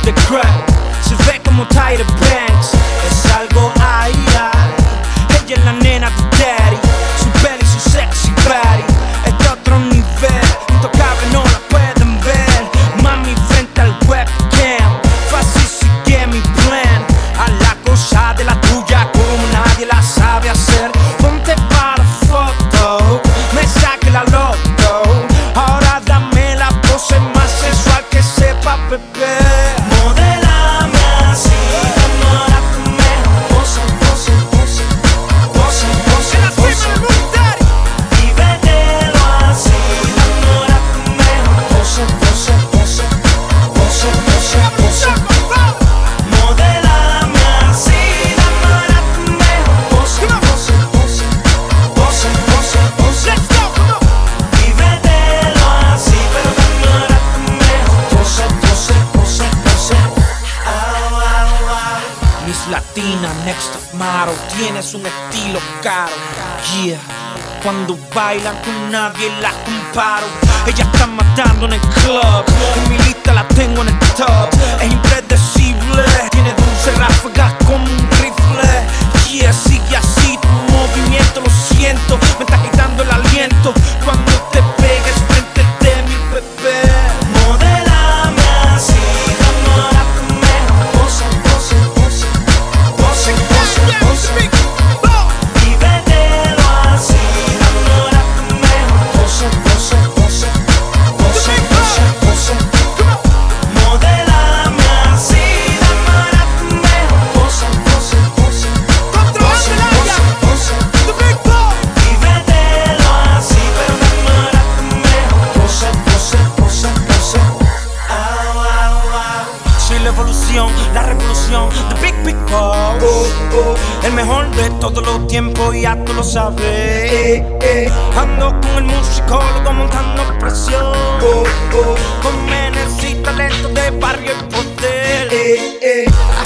the crowd. Se ve como Tyra Banks, es algo ay, ay. Ella es la nena de daddy, su belly, su sexy body es de otro nivel, intocable, no la pueden ver. Mami frente al webcam, fácil sigue mi plan. A la cosa de la tuya como nadie la sabe hacer. Ponte para la foto, me saque la loto. Ahora dame la pose más sensual que sepa beber. Modélame así, dame tu mejor pose, pose, pose, pose, pose, pose. Vívetelo así, dame tu mejor pose, pose, pose, pose, pose, pose. Modélame así, dame tu mejor pose, pose, pose, pose, pose, pose. Vívetelo así, pero dame tu mejor pose, pose, pose, pose. Au, au, au. Miss Latina, next top model, tienes un estilo caro. Yeah, cuando bailan con nadie la comparo. Ella está matando en el club, en mi lista la tengo en el top. Es impredecible, tiene dulce ráfagas como un rifle. Yeah, sigue así tu movimiento, lo siento, me está quitando el aliento. Cuando te pegues frente de mi bebé. Modélame así, dame tu mejor pose, pose, pose, pose, pose, pose. Vívetelo así, dame tu mejor pose, pose, pose, pose, pose, pose. Modélame así, dame tu mejor pose, pose, pose, pose, pose, pose. Vívetelo así, pero dame tu mejor pose, pose, pose, pose. Au, au, au. Soy la evolución, la revolución, the big boss. El mejor de todos los tiempos, ya tú lo sabes. Ando con el musicólogo montando presión. Con menes y talento de barrio y poder.